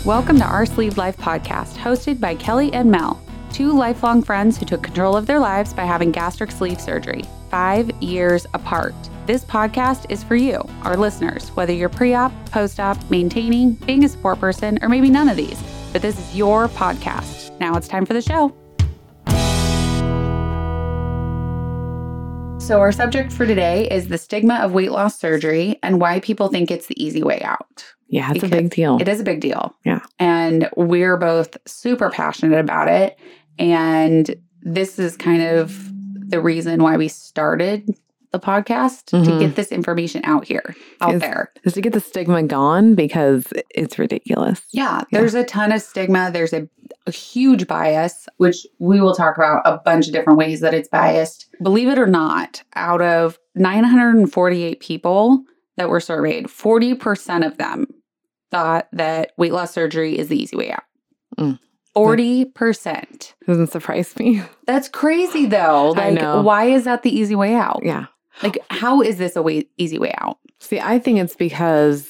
Welcome to Our Sleeved Life podcast, hosted by Kelly and Mel, two lifelong friends who took control of their lives by having gastric sleeve surgery, 5 years apart. This podcast is for you, our listeners, whether you're pre-op, post-op, maintaining, being a support person, or maybe none of these. But this is your podcast. Now it's time for the show. So our subject for today is the stigma of weight loss surgery and why people think it's the easy way out. Yeah, it's a big deal. It is a big deal. Yeah. And we're both super passionate about it. And this is kind of the reason why we started the podcast, to get this information out there. Is to get the stigma gone because it's ridiculous. Yeah, there's a ton of stigma. There's a huge bias, which we will talk about a bunch of different ways that it's biased. Believe it or not, out of 948 people that were surveyed, 40% of them thought that weight loss surgery is the easy way out. 40%. Doesn't surprise me. That's crazy, though. I know. Why is that the easy way out? Yeah. How is this easy way out? See, I think it's because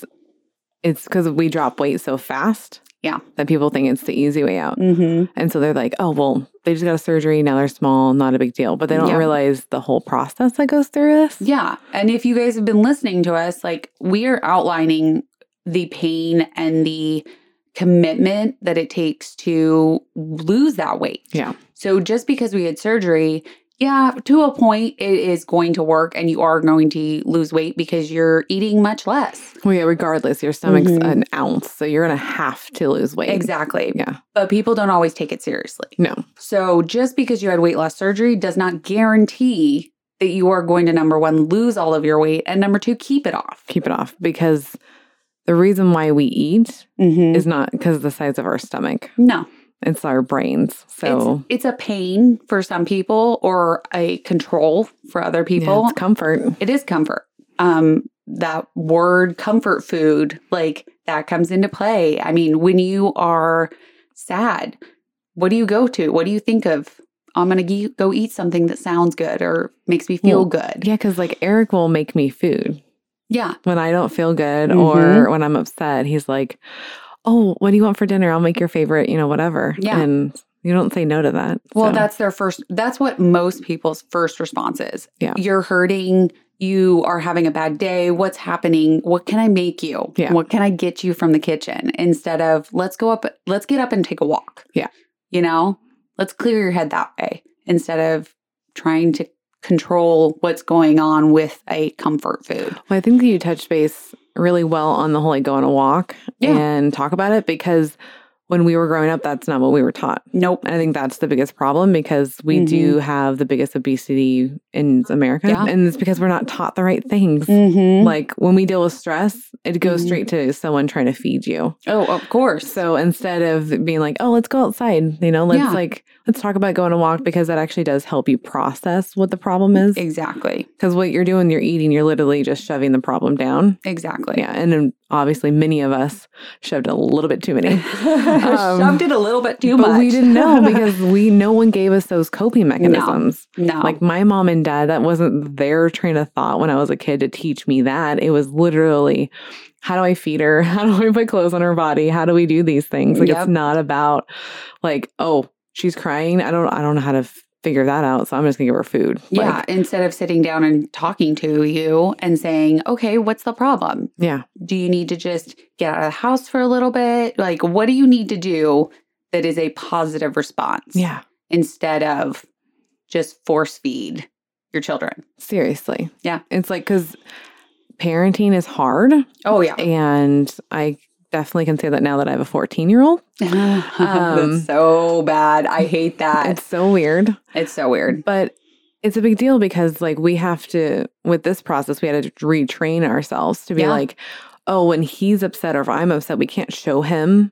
we drop weight so fast. Yeah. That people think it's the easy way out. Mm-hmm. And so they're like, oh, well, they just got a surgery. Now they're small. Not a big deal. But they don't realize the whole process that goes through this. Yeah. And if you guys have been listening to us, we are outlining the pain and the commitment that it takes to lose that weight. Yeah. So just because we had surgery, to a point, it is going to work and you are going to lose weight because you're eating much less. Well, yeah, regardless, your stomach's an ounce. So you're going to have to lose weight. Exactly. Yeah. But people don't always take it seriously. No. So just because you had weight loss surgery does not guarantee that you are going to, number one, lose all of your weight, and number two, keep it off. Keep it off, because the reason why we eat is not because of the size of our stomach. No. It's our brains. So it's a pain for some people or a control for other people. Yeah, it's comfort. It is comfort. That word comfort food, that comes into play. I mean, when you are sad, what do you go to? What do you think of? I'm going to go eat something that sounds good or makes me feel good. Yeah, because Eric will make me food. Yeah. When I don't feel good or when I'm upset, he's like, oh, what do you want for dinner? I'll make your favorite, whatever. Yeah. And you don't say no to that. Well, that's what most people's first response is. Yeah. You're hurting. You are having a bad day. What's happening? What can I make you? Yeah. What can I get you from the kitchen? Instead of let's get up and take a walk. Yeah. Let's clear your head that way instead of trying to control what's going on with a comfort food. Well, I think that you touched base really well on the whole go on a walk and talk about it, because when we were growing up, that's not what we were taught. Nope. And I think that's the biggest problem, because we do have the biggest obesity in America. Yeah. And it's because we're not taught the right things. When we deal with stress, it goes straight to someone trying to feed you. Oh, of course. So instead of being like, oh, let's go outside, let's talk about going a walk, because that actually does help you process what the problem is. Exactly. Because what you're doing, you're eating, you're literally just shoving the problem down. Exactly. Yeah. And then obviously many of us shoved a little bit too many. Shoved it a little bit too much. But we didn't know, because no one gave us those coping mechanisms. No. My mom and dad, that wasn't their train of thought when I was a kid to teach me that. It was literally, how do I feed her? How do I put clothes on her body? How do we do these things? It's not about oh, she's crying. I don't know how to figure that out, so I'm just gonna give her food. Yeah, instead of sitting down and talking to you and saying, okay, what's the problem? Yeah. Do you need to just get out of the house for a little bit? What do you need to do that is a positive response? Yeah. Instead of just force feed your children. Seriously. Yeah. It's because parenting is hard. Oh, yeah. And I definitely can say that now that I have a 14-year-old. That's so bad. I hate that. It's so weird. It's so weird. But it's a big deal, because we have to, with this process, we had to retrain ourselves to be oh, when he's upset or if I'm upset, we can't show him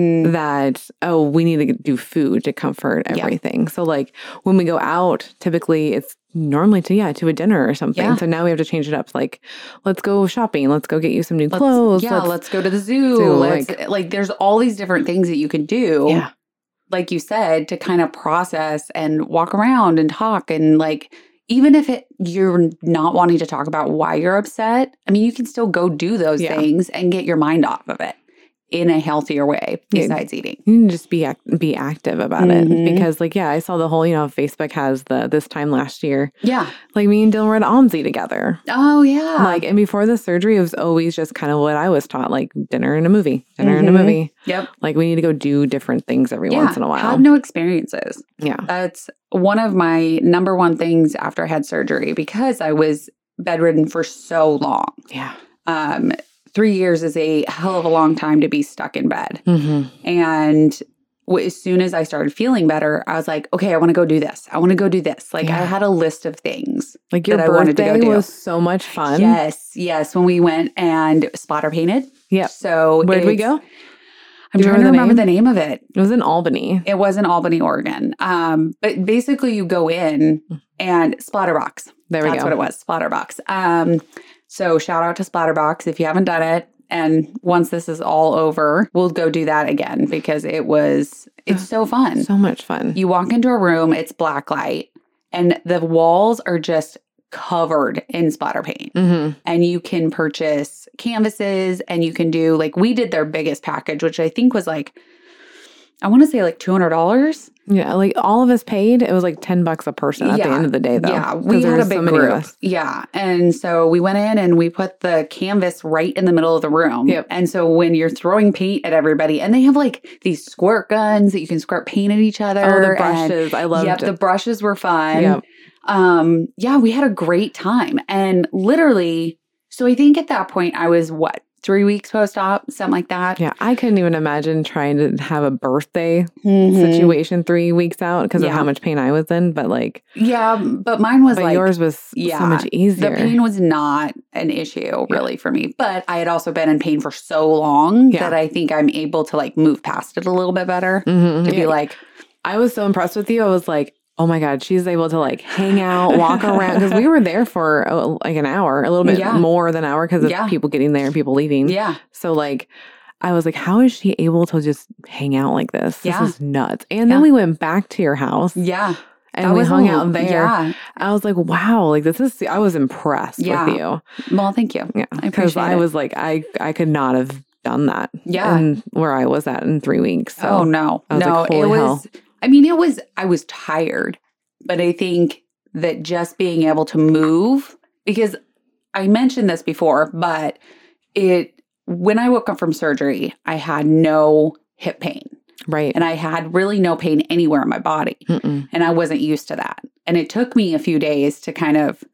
that, oh, we need to do food to comfort everything. Yeah. So when we go out, typically it's normally to a dinner or something. Yeah. So now we have to change it up. Let's go shopping. Let's go get you some new clothes. Let's go to the zoo. There's all these different things that you can do. Yeah. Like you said, to kind of process and walk around and talk. And even if you're not wanting to talk about why you're upset, I mean, you can still go do those things and get your mind off of it. in a healthier way besides eating. You can just be active about it because like, I saw the whole, Facebook has this time last year. Yeah. Like me and Dylan were at OMSI together. Oh yeah. Like, and before the surgery, it was always just kind of what I was taught, like dinner and a movie. Yep. Like we need to go do different things every once in a while. Had no experiences. Yeah. That's one of my number one things after I had surgery because I was bedridden for so long. Yeah. 3 years is a hell of a long time to be stuck in bed. Mm-hmm. And as soon as I started feeling better, I was like, okay, I want to go do this. I want to go do this. Like I had a list of things. Like your birthday was so much fun. Yes. When we went and splatter painted. Yeah. So where'd we go? I'm trying to remember the name of it. It was in Albany. It was in Albany, Oregon. But basically you go in and Splatterbox. That's what it was. Splatterbox. So shout out to Splatterbox if you haven't done it. And once this is all over, we'll go do that again because it's so fun. So much fun. You walk into a room, it's black light, and the walls are just covered in splatter paint. Mm-hmm. And you can purchase canvases and you can do, like, we did their biggest package, which I think was like, I want to say like $200. Yeah, like all of us paid. It was like $10 a person at the end of the day, though. Yeah, we had a big group. Yeah, and so we went in and we put the canvas right in the middle of the room. Yep. And so when you're throwing paint at everybody, and they have like these squirt guns that you can squirt paint at each other. Oh, the brushes! I loved it. The brushes were fun. Yep. We had a great time, and literally, so I think at that point I was 3 weeks post-op, something like that. Yeah, I couldn't even imagine trying to have a birthday situation 3 weeks out because of how much pain I was in. But but mine was yours was so much easier. The pain was not an issue really for me. But I had also been in pain for so long that I think I'm able to like move past it a little bit better. To be like, I was so impressed with you. I was like, oh my God, she's able to like hang out, walk around. Because we were there for like an hour, a little bit more than an hour because of people getting there and people leaving. Yeah. So like, I was like, how is she able to just hang out like this? This is nuts. And then we went back to your house. Yeah. And we hung out there. Yeah. I was like, wow, like I was impressed with you. Well, thank you. Yeah. Because I was like, I could not have done that. Yeah. And where I was at in 3 weeks. So no. I was like, holy hell. I was tired, but I think that just being able to move, because I mentioned this before, but when I woke up from surgery, I had no hip pain. Right. And I had really no pain anywhere in my body. Mm-mm. And I wasn't used to that. And it took me a few days to kind of,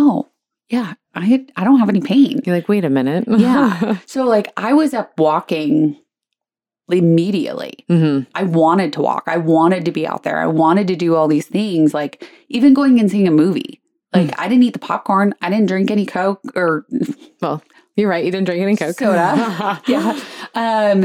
I don't have any pain. You're like, wait a minute. Yeah. So like I was up walking immediately. Mm-hmm. I wanted to walk. I wanted to be out there. I wanted to do all these things, like even going and seeing a movie. Like I didn't eat the popcorn. I didn't drink any Coke or... Well, you're right. You didn't drink any Coke. Soda. Yeah.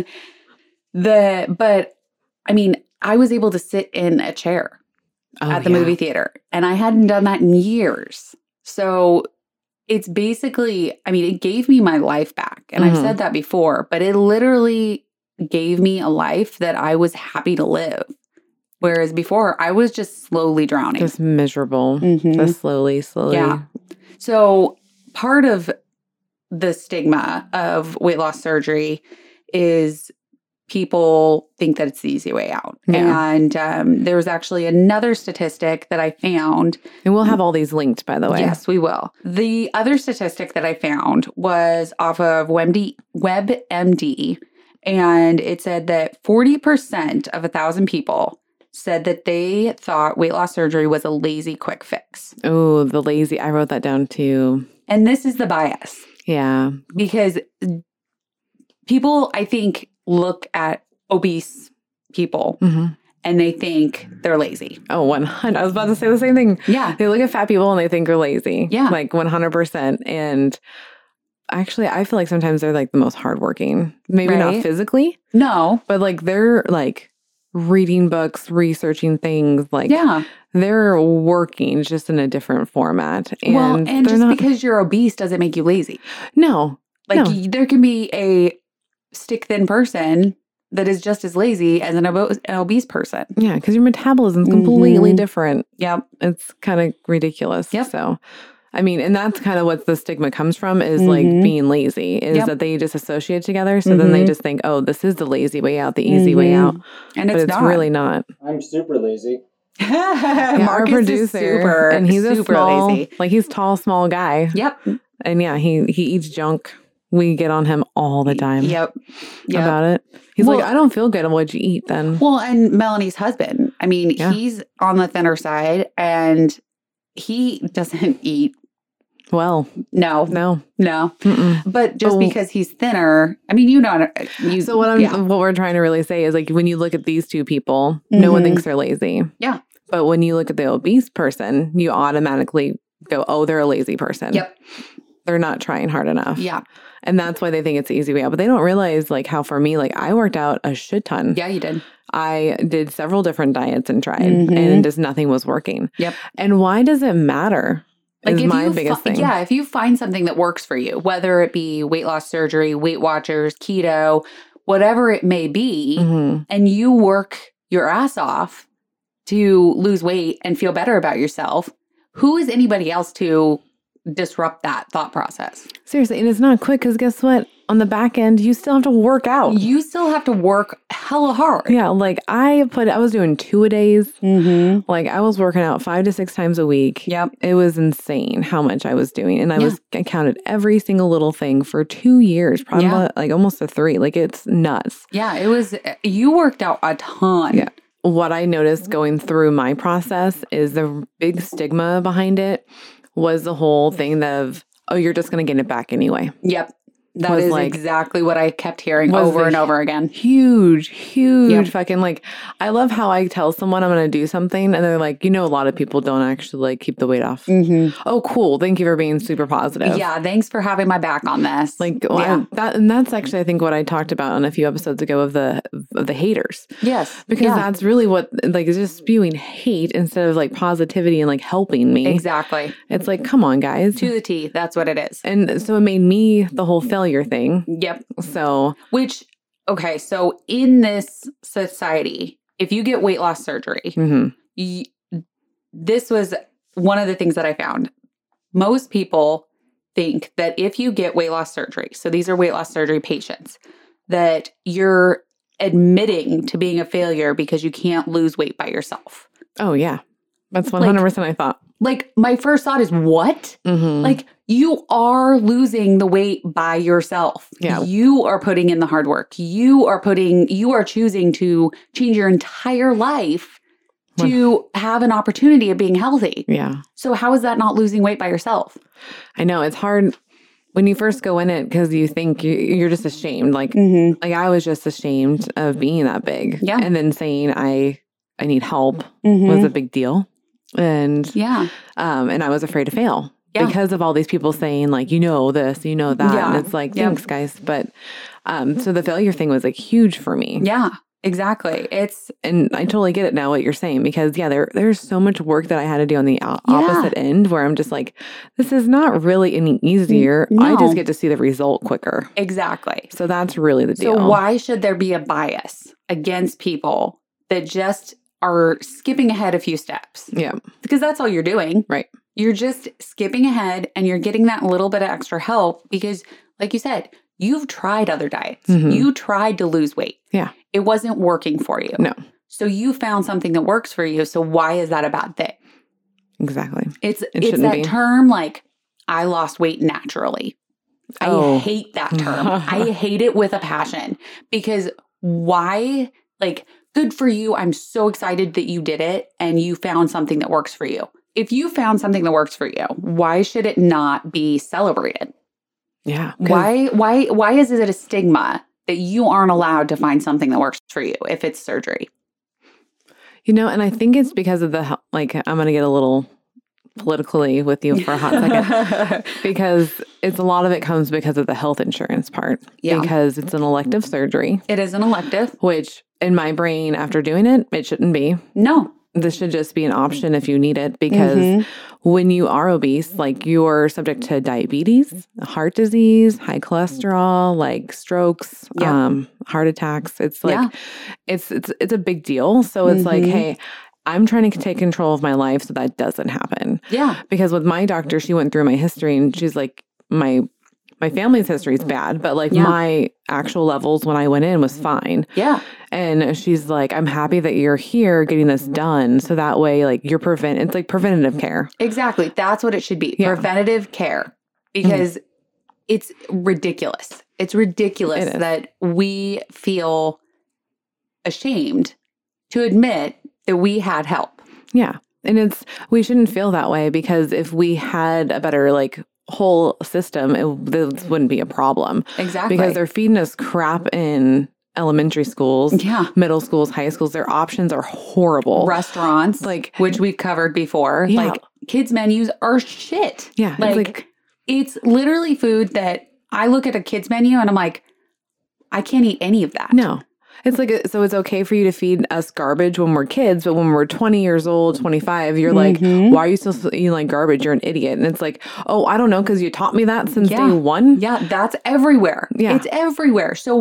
But I mean, I was able to sit in a chair at the movie theater, and I hadn't done that in years. So it's basically, it gave me my life back. And I've said that before, but it literally gave me a life that I was happy to live. Whereas before, I was just slowly drowning. Just miserable. Just slowly. Yeah. So part of the stigma of weight loss surgery is people think that it's the easy way out. Yeah. And there was actually another statistic that I found. And we'll have all these linked, by the way. Yes, we will. The other statistic that I found was off of WebMD. And it said that 40% of 1,000 people said that they thought weight loss surgery was a lazy quick fix. Oh, the lazy. I wrote that down too. And this is the bias. Yeah. Because people, I think, look at obese people and they think they're lazy. Oh, 100. I was about to say the same thing. Yeah. They look at fat people and they think they're lazy. Yeah. Like 100%. And actually, I feel like sometimes they're like the most hardworking. Maybe not physically. No. But like they're like reading books, researching things. Like they're working just in a different format. And and just because you're obese doesn't make you lazy. No. Like there can be a stick thin person that is just as lazy as an obese person. Yeah, because your metabolism is completely different. Yep. It's kind of ridiculous. Yep. So I mean, and that's kind of what the stigma comes from is like being lazy, is that they just associate together. So then they just think, oh, this is the lazy way out, the easy way out. And but it's really not. I'm super lazy. Marcus our producer, is super, and he's super a small, lazy. like he's tall, small guy. Yep. And yeah, he eats junk. We get on him all the time. Yep. About it. He's like, I don't feel good. What'd you eat then? Well, and Melanie's husband, I mean, he's on the thinner side and he doesn't eat. Well, no. Mm-mm. But just because he's thinner, I mean, so what we're trying to really say is like, when you look at these two people, no one thinks they're lazy. Yeah. But when you look at the obese person, you automatically go, oh, they're a lazy person. Yep. They're not trying hard enough. Yeah. And that's why they think it's the easy way out. But they don't realize like how for me, like I worked out a shit ton. Yeah, you did. I did several different diets and tried and just nothing was working. Yep. And why does it matter? Like is my biggest thing. Yeah. If you find something that works for you, whether it be weight loss surgery, Weight Watchers, keto, whatever it may be, and you work your ass off to lose weight and feel better about yourself, who is anybody else to disrupt that thought process? Seriously. And it's not quick because guess what? On the back end, you still have to work out. You still have to work hella hard. Yeah. Like I was doing 2-a-days. Like I was working out 5 to 6 times a week. Yep. It was insane how much I was doing. And I counted every single little thing for 2 years, probably like almost to 3. Like it's nuts. Yeah. You worked out a ton. Yeah. What I noticed going through my process is the big stigma behind it was the whole thing of, oh, you're just going to get it back anyway. Yep. That is like, exactly what I kept hearing over and over again. Huge fucking like, I love how I tell someone I'm going to do something and they're like, a lot of people don't actually like keep the weight off. Oh, cool. Thank you for being super positive. Yeah. Thanks for having my back on this. Like that's actually, I think what I talked about on a few episodes ago of the haters. Yes. Because that's really what like is just spewing hate instead of like positivity and like helping me. Exactly. It's like, come on guys. To the T. That's what it is. And so it made me the whole failure thing. Yep. So in this society, if you get weight loss surgery, this was one of the things that I found. Most people think that if you get weight loss surgery, so these are weight loss surgery patients, that you're admitting to being a failure because you can't lose weight by yourself. Oh, yeah. That's 100% I thought. Like, my first thought is, what? Like, you are losing the weight by yourself. Yeah. You are putting in the hard work. You are choosing to change your entire life to have an opportunity of being healthy. Yeah. So how is that not losing weight by yourself? I know. It's hard when you first go in it because you think you're just ashamed. Like, like I was just ashamed of being that big. Yeah. And then saying I need help was a big deal. And and I was afraid to fail because of all these people saying like, this, that. Yeah. And it's like, thanks guys. But so the failure thing was like huge for me. Yeah, exactly. And I totally get it now what you're saying because there's so much work that I had to do on the opposite end where I'm just like, this is not really any easier. No. I just get to see the result quicker. Exactly. So that's really the deal. So why should there be a bias against people that just are skipping ahead a few steps? Yeah. Because that's all you're doing. Right. You're just skipping ahead and you're getting that little bit of extra help because, like you said, you've tried other diets. You tried to lose weight. Yeah. It wasn't working for you. No. So you found something that works for you. So why is that a bad thing? Exactly. It's that term like, I lost weight naturally. I hate that term. I hate it with a passion because why? Like, good for you. I'm so excited that you did it and you found something that works for you. If you found something that works for you, why should it not be celebrated? Yeah. Why is it a stigma that you aren't allowed to find something that works for you if it's surgery? And I think it's because of I'm going to get a little politically with you for a hot second because a lot of it comes because of the health insurance part. Yeah. Because it's an elective surgery. It is an elective. Which in my brain, after doing it, it shouldn't be. No. This should just be an option if you need it because when you are obese, like you're subject to diabetes, heart disease, high cholesterol, like strokes, heart attacks. It's like, it's a big deal. So it's like, hey, I'm trying to take control of my life so that doesn't happen. Yeah. Because with my doctor, she went through my history and she's like, my family's history is bad, but like my actual levels when I went in was fine. Yeah. And she's like, I'm happy that you're here getting this done. So that way, like it's like preventative care. Exactly. That's what it should be. Yeah. Preventative care. Because it's ridiculous. It's ridiculous that we feel ashamed to admit that we had help. Yeah. And we shouldn't feel that way, because if we had a better like whole system, this wouldn't be a problem. Exactly. Because they're feeding us crap in elementary schools, middle schools, high schools. Their options are horrible. Restaurants, which we've covered before. Yeah. Like kids' menus are shit. Yeah. It's literally food that I look at a kid's menu and I'm like, I can't eat any of that. No. It's like, so it's okay for you to feed us garbage when we're kids, but when we're 20 years old, 25, you're like, why are you still eating like garbage? You're an idiot. And it's like, oh, I don't know, because you taught me that since day one. Yeah, that's everywhere. Yeah. It's everywhere. So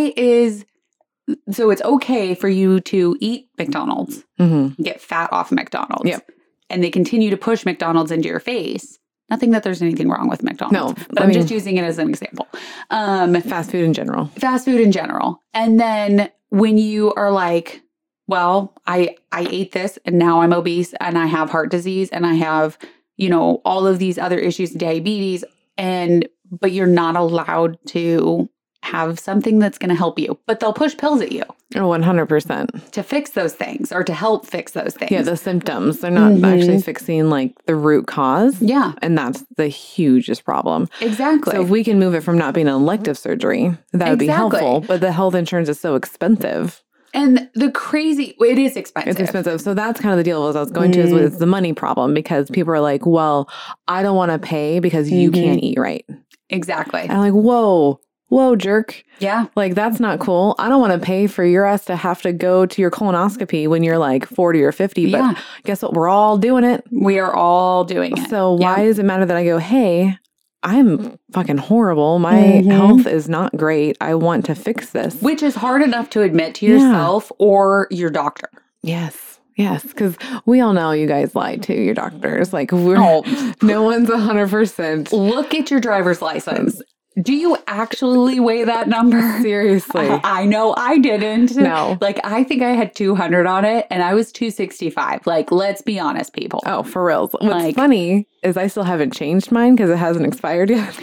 it's okay for you to eat McDonald's, get fat off McDonald's. Yep. And they continue to push McDonald's into your face. Nothing that there's anything wrong with McDonald's. No, but I'm just using it as an example. Fast food in general. Fast food in general. And then when you are like, well, I ate this and now I'm obese and I have heart disease and I have, all of these other issues, diabetes, but you're not allowed to have something that's going to help you. But they'll push pills at you. Oh, 100%. To fix those things or to help fix those things. Yeah, the symptoms. They're not actually fixing like the root cause. Yeah. And that's the hugest problem. Exactly. So if we can move it from not being an elective surgery, that would be helpful. But the health insurance is so expensive. And it is expensive. It's expensive. So that's kind of the deal as I was going to is the money problem, because people are like, well, I don't want to pay because you can't eat right. Exactly. And I'm like, whoa, jerk. Yeah. Like, that's not cool. I don't want to pay for your ass to have to go to your colonoscopy when you're like 40 or 50. But guess what? We're all doing it. We are all doing it. So why does it matter that I go, hey, I'm fucking horrible. My health is not great. I want to fix this. Which is hard enough to admit to yourself or your doctor. Yes. Yes, because we all know you guys lie to your doctors. Like, no one's 100%. Look at your driver's license. Do you actually weigh that number? Seriously. I know I didn't. No. Like, I think I had 200 on it and I was 265. Like, let's be honest, people. Oh, for real. What's funny is I still haven't changed mine because it hasn't expired yet.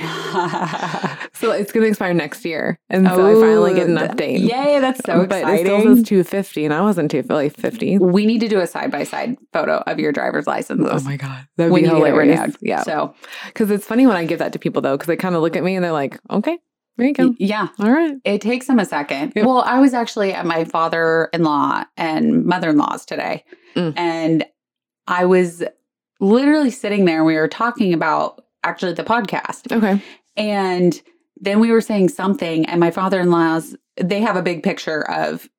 So it's going to expire next year. And so I finally get an update. Yay, that's so exciting. But it still says 250 and I wasn't 250. We need to do a side-by-side photo of your driver's license. Oh my God. That'd be hilarious. Yeah. So, because it's funny when I give that to people though, because they kind of look at me and they're like, okay, there you go. Yeah. All right. It takes them a second. Yep. Well, I was actually at my father-in-law and mother-in-law's today. And I was literally sitting there and we were talking about actually the podcast. Okay. And then we were saying something and my father-in-law's, they have a big picture of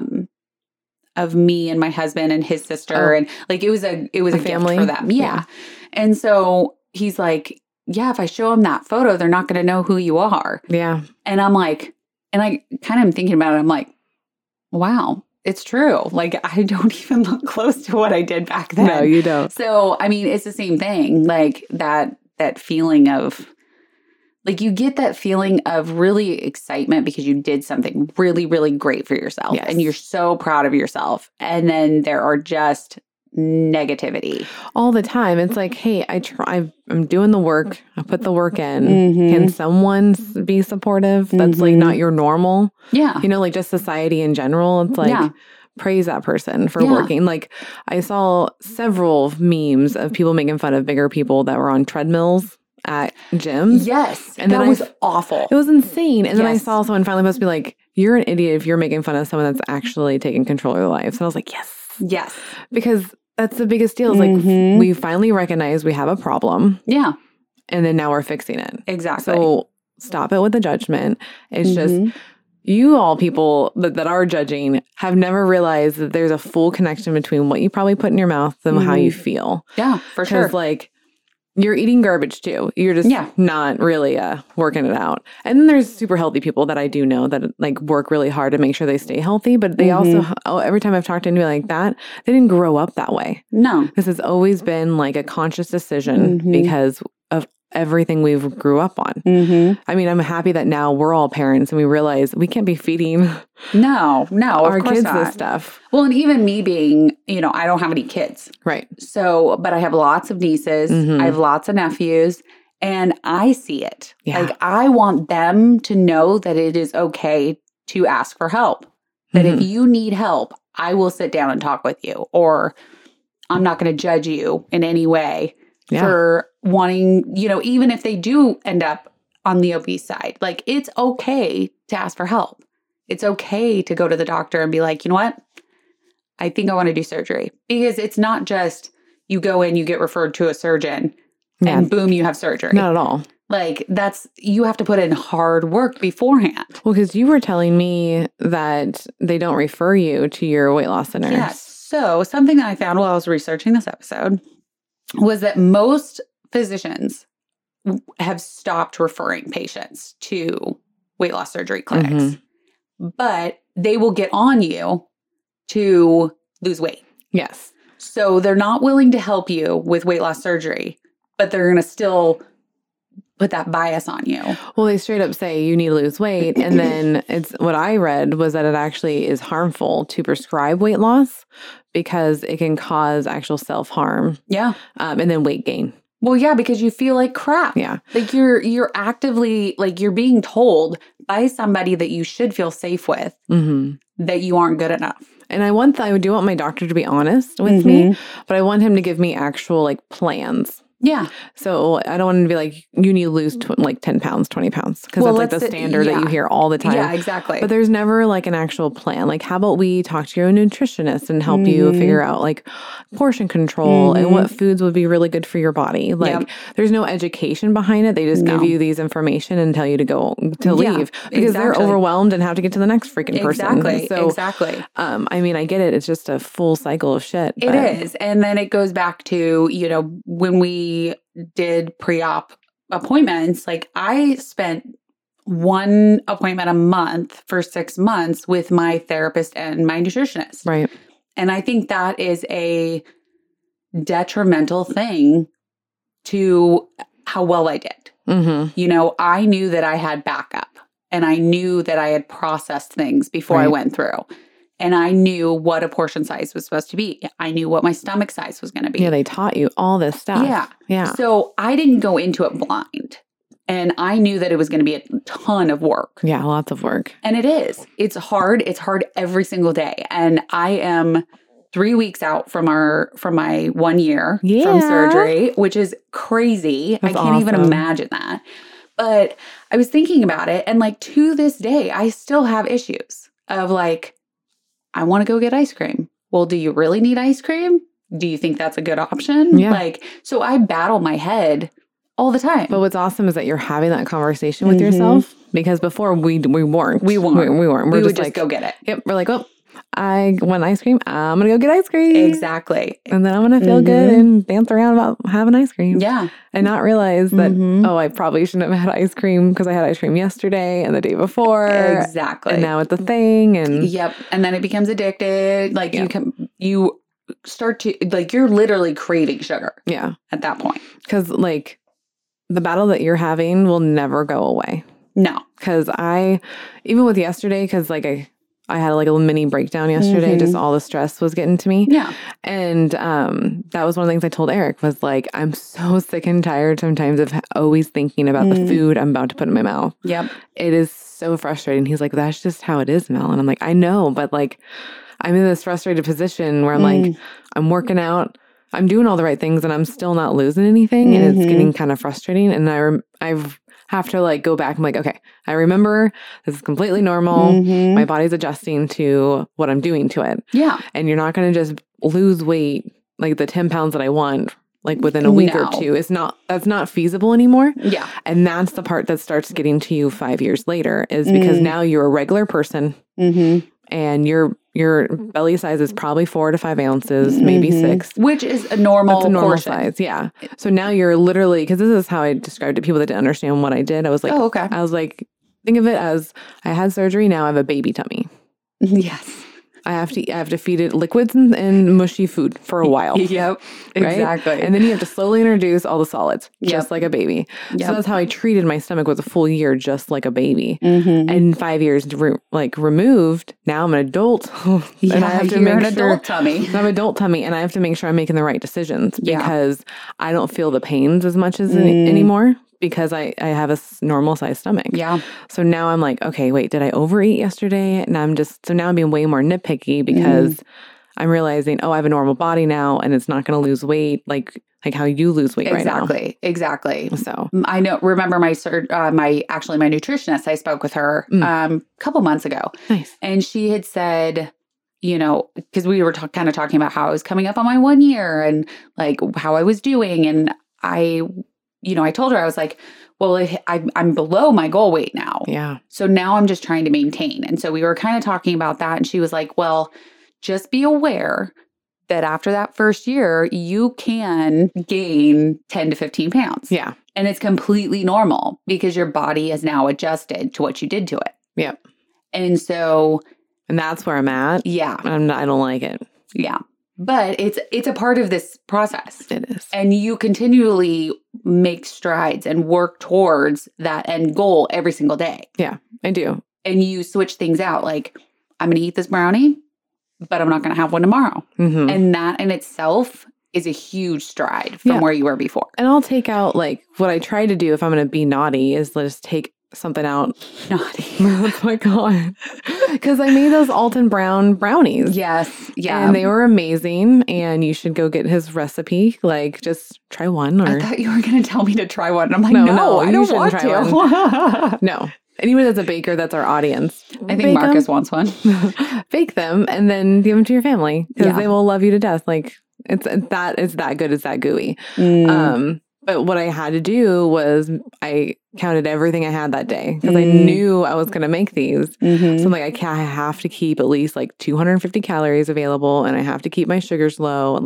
me and my husband and his sister. And like, it was a family gift for them. Yeah. And so he's like, yeah, if I show them that photo, they're not going to know who you are. Yeah. And I'm like, and I kind of am thinking about it. I'm like, wow, it's true. Like, I don't even look close to what I did back then. No, you don't. So, I mean, it's the same thing. Like that feeling of, like, you get that feeling of really excitement because you did something really, really great for yourself. Yes. And you're so proud of yourself. And then there are just negativity all the time. It's like, hey, I'm doing the work. I put the work in. Can someone be supportive? That's like not your normal. Yeah. Like just society in general. It's like, praise that person for working. Like I saw several memes of people making fun of bigger people that were on treadmills at gyms. Yes. And that was awful. It was insane. And then I saw someone finally must be like, you're an idiot if you're making fun of someone that's actually taking control of their life. So I was like, yes. Because that's the biggest deal. Is like we finally recognize we have a problem. Yeah. And then now we're fixing it. Exactly. So stop it with the judgment. It's just you all people that are judging have never realized that there's a full connection between what you probably put in your mouth and how you feel. Yeah, for sure. Because like you're eating garbage too. You're just not really working it out. And then there's super healthy people that I do know that like work really hard to make sure they stay healthy. But they also, every time I've talked to anybody like that, they didn't grow up that way. No. This has always been like a conscious decision because of everything we grew up on. I mean, I'm happy that now we're all parents and we realize we can't be feeding our kids this stuff. Well, and even me being, I don't have any kids. Right. So, but I have lots of nieces. I have lots of nephews and I see it. Yeah. Like I want them to know that it is okay to ask for help. That if you need help, I will sit down and talk with you, or I'm not going to judge you in any way. For wanting, even if they do end up on the obese side, like it's okay to ask for help. It's okay to go to the doctor and be like, you know what? I think I want to do surgery. Because it's not just you go in, you get referred to a surgeon and boom, you have surgery. Not at all. Like you have to put in hard work beforehand. Well, because you were telling me that they don't refer you to your weight loss centers. Yes. So something that I found while I was researching this episode was that most physicians have stopped referring patients to weight loss surgery clinics, but they will get on you to lose weight. Yes. So they're not willing to help you with weight loss surgery, but they're going to still put that bias on you. Well, they straight up say you need to lose weight. And then what I read was that it actually is harmful to prescribe weight loss because it can cause actual self-harm. Yeah. And then weight gain. Well, yeah, because you feel like crap. Yeah. Like you're actively, like you're being told by somebody that you should feel safe with that you aren't good enough. And I do want my doctor to be honest with me, but I want him to give me actual like plans. Yeah. So I don't want to be like, you need to lose 10 pounds, 20 pounds. Because that's like the standard that you hear all the time. Yeah, exactly. But there's never like an actual plan. Like, how about we talk to your nutritionist and help you figure out like portion control and what foods would be really good for your body. Like, there's no education behind it. They just give you these information and tell you to leave because they're overwhelmed and have to get to the next freaking person. Exactly. I mean, I get it. It's just a full cycle of shit. It is. And then it goes back to, when we did pre-op appointments, like I spent one appointment a month for 6 months with my therapist and my nutritionist. Right. And I think that is a detrimental thing to how well I did. I knew that I had backup and I knew that I had processed things before I went through. And I knew what a portion size was supposed to be. I knew what my stomach size was going to be. Yeah, they taught you all this stuff. Yeah. So I didn't go into it blind. And I knew that it was going to be a ton of work. Yeah, lots of work. And it is. It's hard. It's hard every single day. And I am 3 weeks out from my 1 year from surgery, which is crazy. I can't even imagine that. But I was thinking about it. And like to this day, I still have issues of like, I want to go get ice cream. Well, do you really need ice cream? Do you think that's a good option? Yeah. So I battle my head all the time. But what's awesome is that you're having that conversation with yourself because before we weren't. We would just like, go get it. Yep. We're like, oh, I want ice cream. I'm going to go get ice cream. Exactly. And then I'm going to feel good and dance around about having ice cream. Yeah. And not realize that, I probably shouldn't have had ice cream because I had ice cream yesterday and the day before. Exactly. And now it's a thing. And yep. And then it becomes addicted. Like you start to, like, you're literally craving sugar. Yeah. At that point. Because like the battle that you're having will never go away. No. Because even with yesterday, because like I had like a mini breakdown yesterday. Just all the stress was getting to me. Yeah. And that was one of the things I told Eric was like, I'm so sick and tired sometimes of always thinking about the food I'm about to put in my mouth. Yep. It is so frustrating. He's like, that's just how it is, Mel. And I'm like, I know, but like I'm in this frustrated position where I'm like, I'm working out, I'm doing all the right things and I'm still not losing anything. And it's getting kind of frustrating. And I've have to like go back and like, okay, I remember this is completely normal. My body's adjusting to what I'm doing to it. Yeah. And you're not going to just lose weight, like the 10 pounds that I want, like within a week or two. That's not feasible anymore. Yeah. And that's the part that starts getting to you 5 years later is because now you're a regular person and you're your belly size is probably 4 to 5 ounces, maybe 6. Which is a normal portion. Size, yeah. So now you're literally, because this is how I described it to people that didn't understand what I did. I was like, oh, okay. I was like, think of it as I had surgery, now I have a baby tummy. Yes. I have to feed it liquids and mushy food for a while. Yep, exactly. Right? And then you have to slowly introduce all the solids, just like a baby. Yep. So that's how I treated my stomach with a full year, just like a baby. And 5 years removed, now I'm an adult. And I have to you're an adult tummy. I'm an adult tummy, and I have to make sure I'm making the right decisions because I don't feel the pains as much as anymore. Because I have a normal size stomach. Yeah. So now I'm like, okay, wait, did I overeat yesterday? And now I'm being way more nitpicky because I'm realizing, I have a normal body now and it's not going to lose weight like how you lose weight right now. Exactly. So I remember my nutritionist, I spoke with her a couple months ago. Nice. And she had said, because we were kind of talking about how I was coming up on my 1 year and like how I was doing. And I told her, I was like, well, I'm below my goal weight now. Yeah. So now I'm just trying to maintain. And so we were kind of talking about that. And she was like, well, just be aware that after that first year, you can gain 10 to 15 pounds. Yeah. And it's completely normal because your body has now adjusted to what you did to it. Yeah. And so. And that's where I'm at. Yeah. I don't like it. Yeah. But it's a part of this process. It is. And you continually make strides and work towards that end goal every single day. Yeah, I do. And you switch things out. Like, I'm going to eat this brownie, but I'm not going to have one tomorrow. And that in itself is a huge stride from where you were before. And I'll take out, what I try to do if I'm going to be naughty is just take something out. Naughty. Oh my God. Because I made those Alton Brown brownies. Yes. Yeah. And they were amazing. And you should go get his recipe. Just try one. I thought you were going to tell me to try one. I'm like, no, I don't want to. No. Anyone that's a baker, that's our audience. I think Marcus wants one. Bake them and then give them to your family because they will love you to death. It's that good. It's that gooey. But what I had to do was I counted everything I had that day because I knew I was going to make these. So I have to keep at least 250 calories available and I have to keep my sugars low.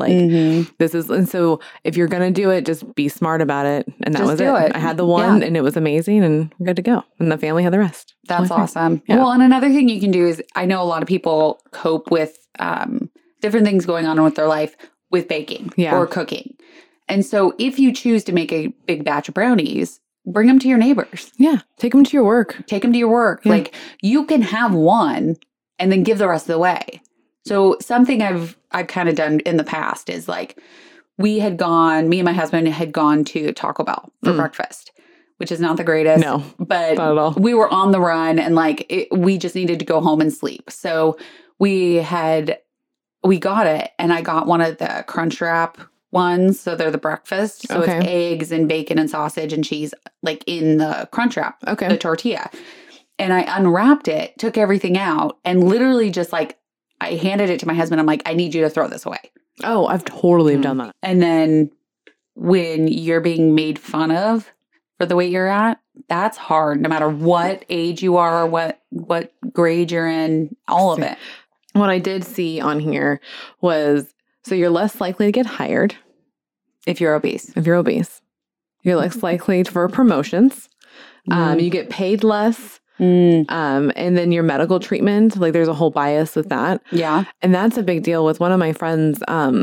And so if you're going to do it, just be smart about it. And that was it. I had the one and it was amazing and we're good to go. And the family had the rest. That's awesome. Yeah. Well, and another thing you can do is I know a lot of people cope with different things going on with their life with baking or cooking. And so if you choose to make a big batch of brownies, bring them to your neighbors. Yeah. Take them to your work. Yeah. You can have one and then give the rest of the way. So something I've kind of done in the past is me and my husband had gone to Taco Bell for breakfast, which is not the greatest. No, but not at all. We were on the run and we just needed to go home and sleep. So we got it and I got one of the Crunchwrap ones. So they're the breakfast. So it's eggs and bacon and sausage and cheese in the Crunchwrap, the tortilla. And I unwrapped it, took everything out and literally just I handed it to my husband. I'm like, I need you to throw this away. Oh, I've totally done that. And then when you're being made fun of for the weight you're at, that's hard no matter what age you are, what grade you're in, all of it. What I did see on here was so you're less likely to get hired. If you're obese. You're less likely for promotions. You get paid less. And then your medical treatment, there's a whole bias with that. Yeah. And that's a big deal with one of my friends.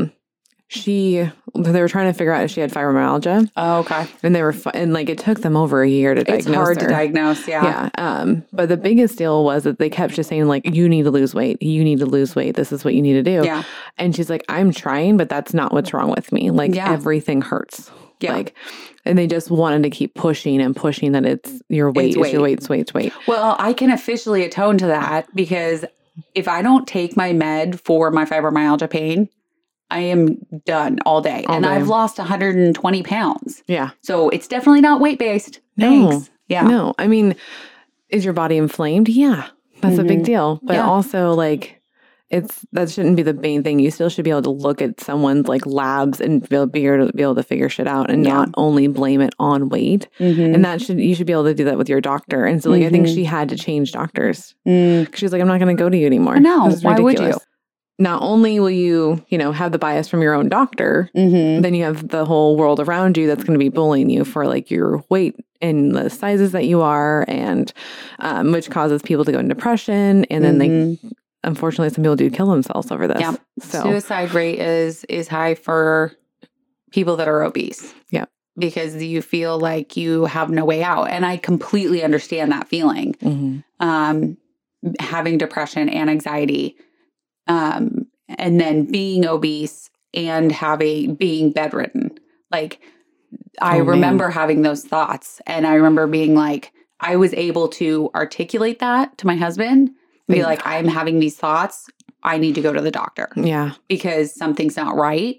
They were trying to figure out if she had fibromyalgia. Oh, okay. And they were, it took them over a year to diagnose her. It's hard to diagnose, yeah. Yeah. But the biggest deal was that they kept just saying you need to lose weight. You need to lose weight. This is what you need to do. Yeah. And she's like, I'm trying, but that's not what's wrong with me. Everything hurts. Yeah. And they just wanted to keep pushing and pushing that it's your weight, it's your weight, it's weight. Well, I can officially atone to that because if I don't take my med for my fibromyalgia pain, I am done all day. I've lost 120 pounds. Yeah. So it's definitely not weight-based. Thanks. No. Yeah. No. I mean, is your body inflamed? Yeah. That's a big deal. But also that shouldn't be the main thing. You still should be able to look at someone's like labs and be able to figure shit out and not only blame it on weight. And you should be able to do that with your doctor. And so like I think she had to change doctors. She's like, I'm not going to go to you anymore. No, why would you? Not only will you have the bias from your own doctor, then you have the whole world around you that's going to be bullying you for like your weight and the sizes that you are, and which causes people to go into depression, and then unfortunately some people do kill themselves over this. Yeah, so suicide rate is high for people that are obese. Yeah, because you feel like you have no way out, and I completely understand that feeling. Having depression and anxiety. And then being obese and being bedridden. Like, I remember having those thoughts, and I remember being like, I was able to articulate that to my husband, be like, I'm having these thoughts. I need to go to the doctor. Yeah. Because something's not right.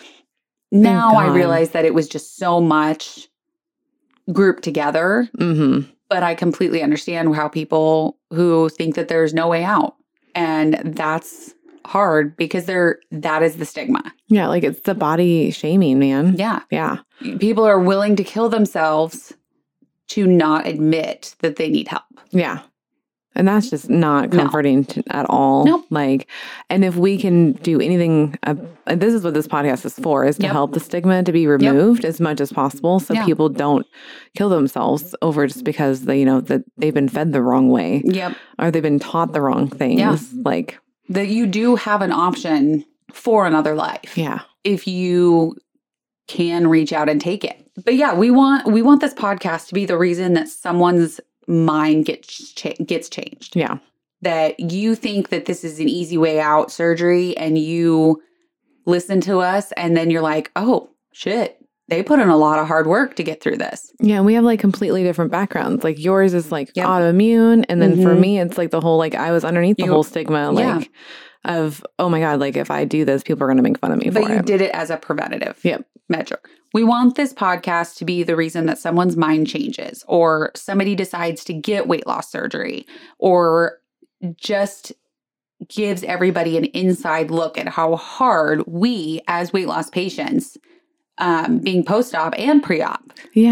Now I realize that it was just so much grouped together. But I completely understand how people who think that there's no way out. And that's hard because that is the stigma. Yeah, like it's the body shaming, man. Yeah. Yeah. People are willing to kill themselves to not admit that they need help. Yeah. And that's just not comforting at all. Nope. Like, and if we can do anything, this is what this podcast is for, is to help the stigma to be removed as much as possible, so people don't kill themselves over just because that they've been fed the wrong way. Yep. Or they've been taught the wrong things. Yeah. Like that you do have an option for another life. Yeah. If you can reach out and take it. But yeah, we want this podcast to be the reason that someone's mind gets changed. Yeah. That you think that this is an easy way out surgery, and you listen to us, and then you're like, oh shit, they put in a lot of hard work to get through this. Yeah, and we have like completely different backgrounds. Like yours is like autoimmune, and then for me it's like the whole like I was underneath the whole stigma like of, oh my God, like if I do this, people are going to make fun of me for it. But you did it as a preventative measure. We want this podcast to be the reason that someone's mind changes, or somebody decides to get weight loss surgery, or just gives everybody an inside look at how hard we as weight loss patients, being post-op and pre-op,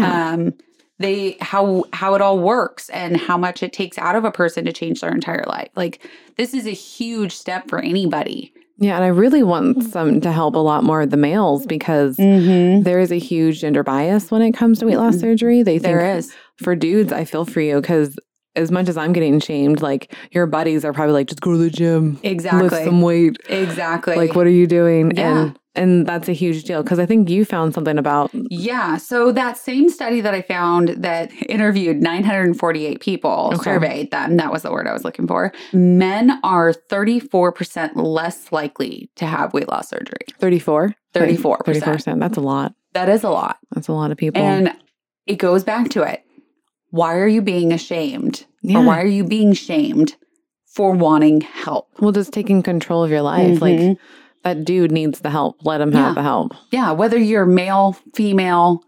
how it all works and how much it takes out of a person to change their entire life. Like, this is a huge step for anybody. Yeah, and I really want some to help a lot more of the males, because there is a huge gender bias when it comes to weight loss surgery. They think there is. For dudes, I feel for you, because as much as I'm getting shamed, like your buddies are probably like, just go to the gym. Exactly. Lift some weight. Exactly. Like, what are you doing? Yeah. And that's a huge deal, because I think you found something about... Yeah. So that same study that I found that interviewed 948 people, surveyed them, that was the word I was looking for. Men are 34% less likely to have weight loss surgery. 34? 34%. 34%. That's a lot. That is a lot. That's a lot of people. And it goes back to it. Why are you being ashamed? Or why are you being shamed for wanting help? Well, just taking control of your life. Like... That dude needs the help. Let him have the help. Yeah. Whether you're male, female,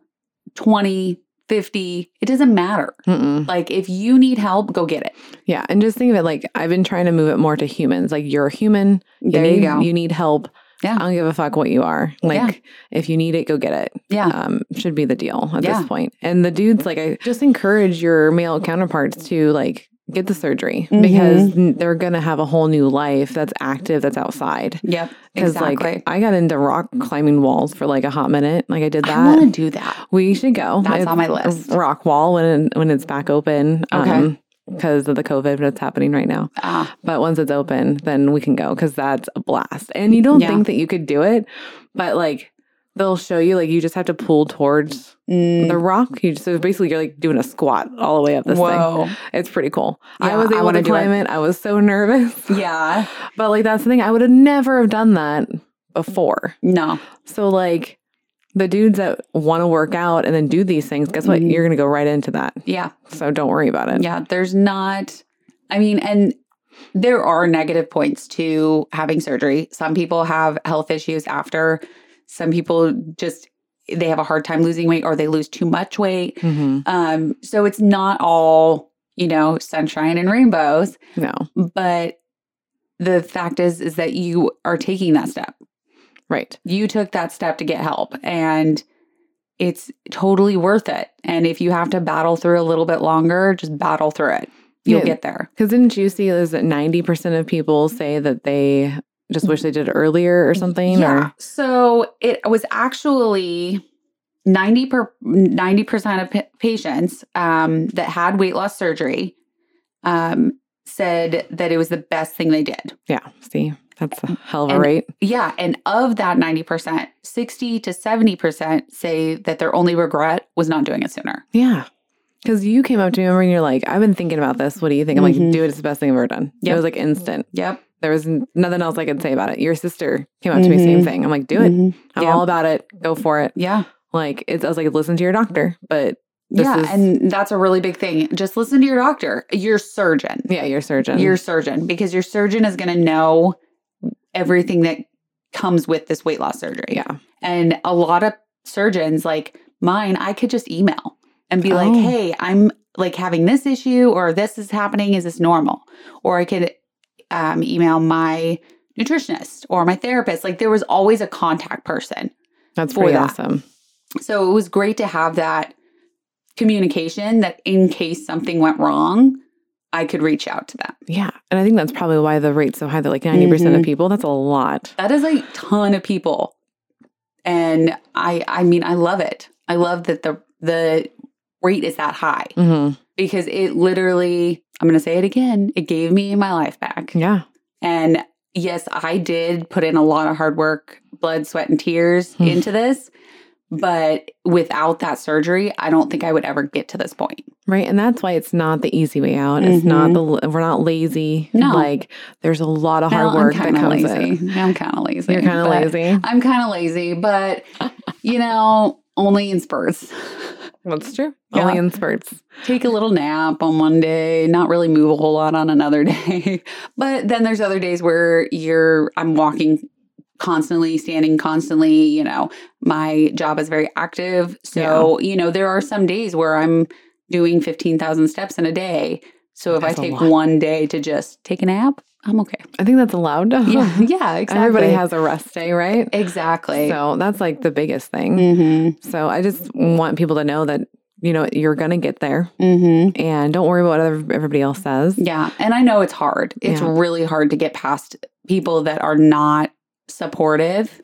20, 50, it doesn't matter. Like, if you need help, go get it. Yeah. And just think of it like, I've been trying to move it more to humans. Like, you're a human. There you go. You need help. Yeah. I don't give a fuck what you are. Like, if you need it, go get it. Yeah. Should be the deal at this point. And the dudes, like, I just encourage your male counterparts to, like, get the surgery, because they're going to have a whole new life that's active, that's outside. Yep. Because like I got into rock climbing walls for like a hot minute. Like I did that. I want to do that. We should go. That's on my list. Rock wall when it's back open. Okay. Because of the COVID that's happening right now. But once it's open, then we can go, because that's a blast. And you don't think that you could do it, but like they'll show you, like, you just have to pull towards the rock. So basically you're like doing a squat all the way up this thing. It's pretty cool. I was able to climb it. I was so nervous. Yeah. But like, that's the thing. I would have never have done that before. No. So like the dudes that want to work out and then do these things, guess what? You're going to go right into that. Yeah. So don't worry about it. Yeah. There's not, and there are negative points to having surgery. Some people have health issues after. Some people they have a hard time losing weight, or they lose too much weight. So it's not all, sunshine and rainbows. No. But the fact is that you are taking that step. Right. You took that step to get help, and it's totally worth it. And if you have to battle through a little bit longer, just battle through it. You'll get there. Because didn't you see is that 90% of people say that they just wish they did it earlier or something? Yeah. Or? So it was actually 90% of patients that had weight loss surgery said that it was the best thing they did. Yeah. See, that's a hell of a rate. Yeah. And of that 90%, 60 to 70% say that their only regret was not doing it sooner. Yeah. Because you came up to me and you're like, I've been thinking about this. What do you think? I'm like, dude, it's the best thing I've ever done. Yep. It was like instant. Yep. There was nothing else I could say about it. Your sister came up to me, same thing. I'm like, do it. I'm all about it. Go for it. Yeah. Like, I was like, listen to your doctor. But and that's a really big thing. Just listen to your doctor, your surgeon. Yeah, your surgeon. Your surgeon, because your surgeon is going to know everything that comes with this weight loss surgery. Yeah. And a lot of surgeons like mine, I could just email and be like, hey, I'm like having this issue or this is happening. Is this normal? Or I could email my nutritionist or my therapist. Like there was always a contact person. That's pretty awesome. So it was great to have that communication that in case something went wrong, I could reach out to them. Yeah. And I think that's probably why the rate's so high. That like 90% of people, that's a lot. That is a ton of people. And I mean, I love it. I love that the rate is that high because it literally, I'm going to say it again, it gave me my life back. Yeah. And yes, I did put in a lot of hard work, blood, sweat, and tears into this. But without that surgery, I don't think I would ever get to this point. Right. And that's why it's not the easy way out. It's not we're not lazy. No. Like there's a lot of hard work that comes in. I'm kind of lazy. You're kind of lazy. I'm kind of lazy, but only in spurts. That's true. Yeah. Only in spurts. Take a little nap on one day, not really move a whole lot on another day. But then there's other days where I'm walking constantly, standing constantly, my job is very active. So, there are some days where I'm doing 15,000 steps in a day. So if I take one day to just take a nap, I'm okay. I think that's allowed. Yeah, exactly. Everybody has a rest day, right? Exactly. So that's like the biggest thing. So I just want people to know that, you're going to get there and don't worry about what everybody else says. Yeah. And I know it's hard. It's really hard to get past people that are not supportive.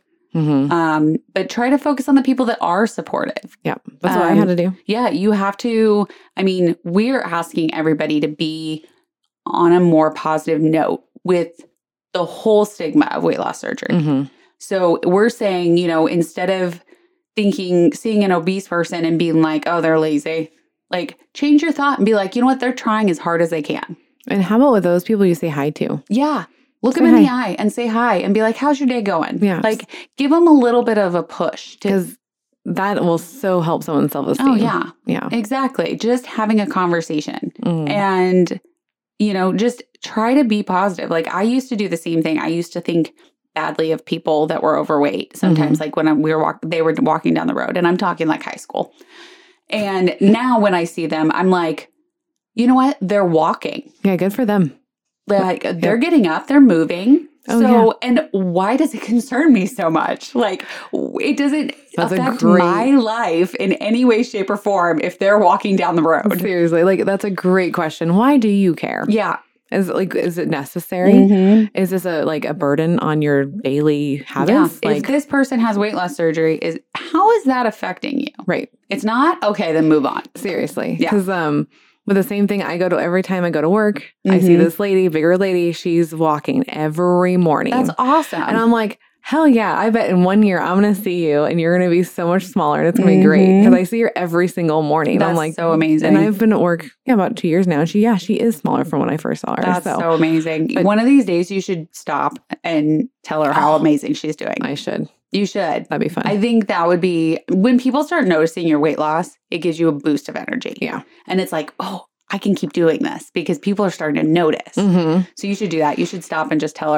But try to focus on the people that are supportive. Yeah. That's what I had to do. Yeah. You have to, we're asking everybody to be on a more positive note with the whole stigma of weight loss surgery. So we're saying, instead of seeing an obese person and being like, oh, they're lazy, like change your thought and be like, you know what? They're trying as hard as they can. And how about with those people you say hi to? Yeah. Look them in the eye and say hi and be like, how's your day going? Yeah. Like give them a little bit of a push. Because that will so help someone's self-esteem. Oh, yeah. Yeah. Exactly. Just having a conversation and, just try to be positive. Like I used to do the same thing. I used to think badly of people that were overweight. Sometimes like when they were walking down the road and I'm talking like high school. And now when I see them, I'm like, you know what? They're walking. Yeah. Good for them. Like they're getting up, they're moving. And why does it concern me so much? Like it doesn't affect my life in any way, shape, or form if they're walking down the road. Seriously, like that's a great question. Why do you care? Yeah. Is it necessary? Is this a burden on your daily habits? Yeah. If this person has weight loss surgery, how is that affecting you? Right. It's not? Okay, then move on. Seriously. Yeah. Because with the same thing, every time I go to work, I see this bigger lady, she's walking every morning. That's awesome. And I'm like, hell yeah, I bet in 1 year I'm going to see you and you're going to be so much smaller and it's going to be great. Because I see her every single morning. That's I'm like, so amazing. And I've been at work about 2 years now. And she is smaller from when I first saw her. That's so amazing. But one of these days you should stop and tell her how amazing she's doing. I should. You should. That'd be fun. I think that would be, when people start noticing your weight loss, it gives you a boost of energy. Yeah. And it's like, oh, I can keep doing this because people are starting to notice. So you should do that. You should stop and just tell her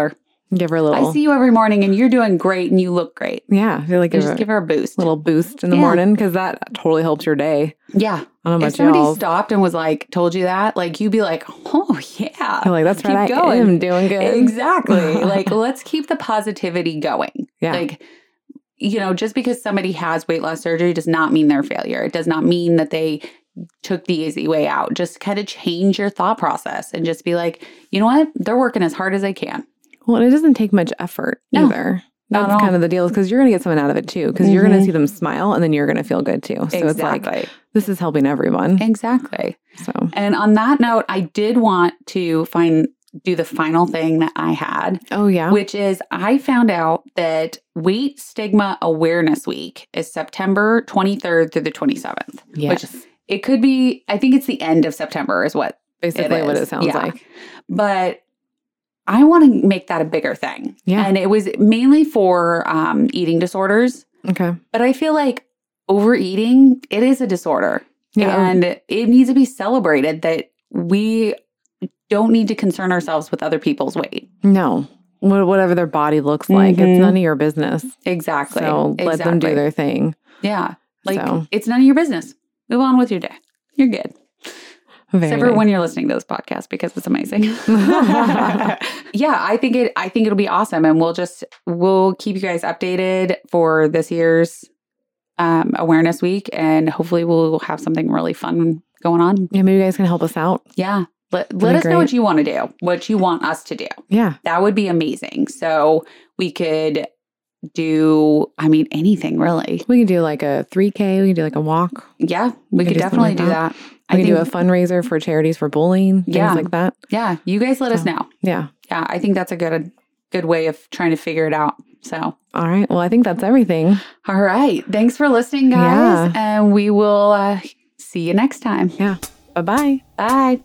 Give her a little. I see you every morning and you're doing great and you look great. Yeah. I feel like Just give her a boost. Little boost in the morning because that totally helps your day. Yeah. I don't know if somebody stopped and was like, told you that, like you'd be like, oh yeah. You're like, that's keep right. going. I am doing good. Exactly. Like, let's keep the positivity going. Yeah. Like, just because somebody has weight loss surgery does not mean they're a failure. It does not mean that they took the easy way out. Just kind of change your thought process and just be like, you know what? They're working as hard as they can. Well, it doesn't take much effort either. That's kind of the deal because you're going to get something out of it too because you're going to see them smile and then you're going to feel good too. So it's like, this is helping everyone. Exactly. So, and on that note, I did want to do the final thing that I had. Oh, yeah. Which is I found out that Weight Stigma Awareness Week is September 23rd through the 27th. Yes. Which it could be, I think it's the end of September is what basically what it sounds like. But I want to make that a bigger thing. Yeah. And it was mainly for eating disorders. Okay. But I feel like overeating, it is a disorder. Yeah. And it needs to be celebrated that we don't need to concern ourselves with other people's weight. No. Whatever their body looks like. It's none of your business. Exactly. So let them do their thing. Yeah. It's none of your business. Move on with your day. You're good. Except for when you're listening to this podcast because it's amazing. Yeah, I think it'll be awesome. And we'll keep you guys updated for this year's awareness week. And hopefully we'll have something really fun going on. Yeah, maybe you guys can help us out. Yeah. Let us know what you want to do, what you want us to do. Yeah. That would be amazing. So we could do, anything really. We could do like a 3K. We could do like a walk. Yeah, we could definitely do that. We could do a fundraiser for charities for bullying, things like that. Yeah, you guys let us know. Yeah. Yeah, I think that's a good way of trying to figure it out. So. All right. Well, I think that's everything. All right. Thanks for listening, guys. Yeah. And we will see you next time. Yeah. Bye-bye. Bye.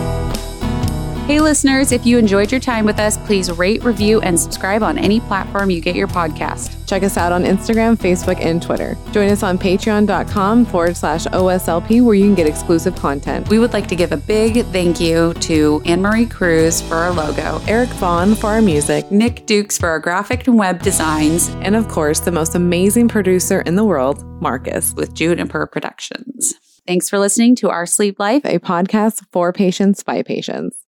Hey, listeners, if you enjoyed your time with us, please rate, review, and subscribe on any platform you get your podcast. Check us out on Instagram, Facebook, and Twitter. Join us on patreon.com/OSLP where you can get exclusive content. We would like to give a big thank you to Anne-Marie Cruz for our logo, Eric Vaughn for our music, Nick Dukes for our graphic and web designs, and of course, the most amazing producer in the world, Marcus, with Jude and Per Productions. Thanks for listening to Our Sleep Life, a podcast for patients by patients.